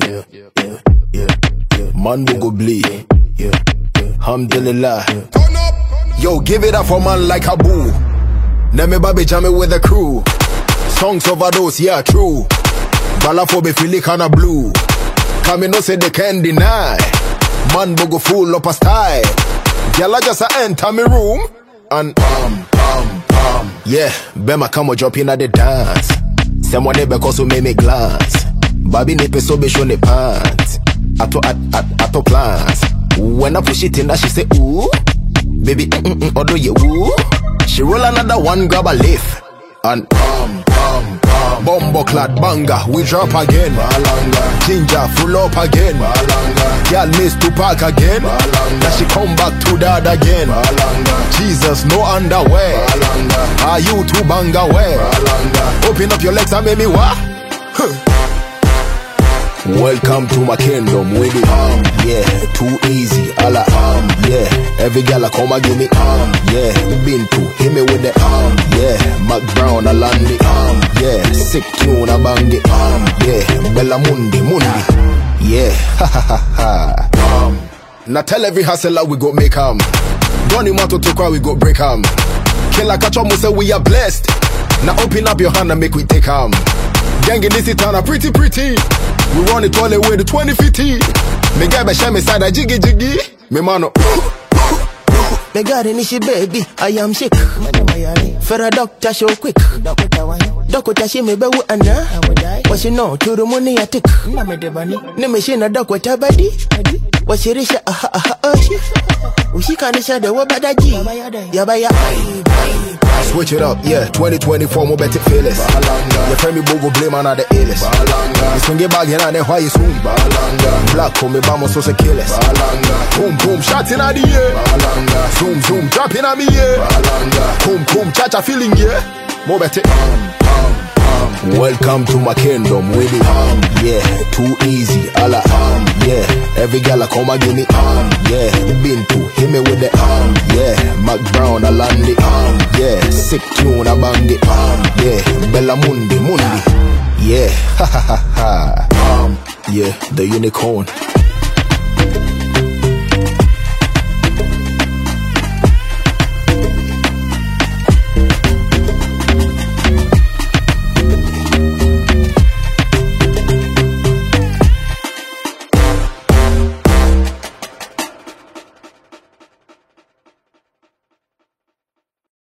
Man will go bleed. Alhamdulillah. Yo, give it up for man like Abu. Name baby jamming with the crew. Songs overdose, yeah, true. Balafo feeling kinda blue. Come no say they can't deny. Man go full up a style. Gyal just enter me room and yeah, Bema come jump in at the dance. Someone because who make me glance. Baby nipe so be show ne pants. Ato plans. When I push it in that she say ooh. Baby odo ye woo. She roll another one, grab a leaf and bombo clad banga, we drop again. Malanga. Ginger full up again. Malanga. Girl miss to park again. Malanga. Now she come back to dad again. Malanga. Jesus no underwear. Malanga. Are you too banga wear? Malanga. Open up your legs and make me what? Welcome to my kingdom with it. Yeah, too easy, alla yeah. Every gal I come and give me yeah. Been to hit me with the yeah. Mac Brown I land it yeah. Sick tune I bang it yeah. Bella Mundi yeah. Ha ha ha. Now tell every hustler we go make Donny Mato to cry we go break Killer catch up say we are blessed. Now open up your hand and make we take Gang in this town are pretty. We run it all the way to 2050. Me guy be share me side a jiggy. Me mano. Me got in she baby, I am sick. For a doctor show quick. Doctor she me be wu anna. What she know to the money I take. Ne me she na doc with her body. What she risha she can't share the word bada G. Yabaya. Switch it up, yeah. 2024 more better fearless. Your friend me bogo blame on the illest. You swing it back in and then why you swing? Black call me bamo so se killers. Boom, shots in the air. Zoom, dropping on me, yeah. Boom, cha-cha feeling, yeah. More better. Welcome to my kingdom with it. Yeah, too easy, alla yeah. Every gal I come and give me yeah. Been to hit me with the yeah. Mac Brown I land it yeah. Sick tune I bang it yeah. Bella Mundi yeah. Ha ha ha ha yeah. The unicorn.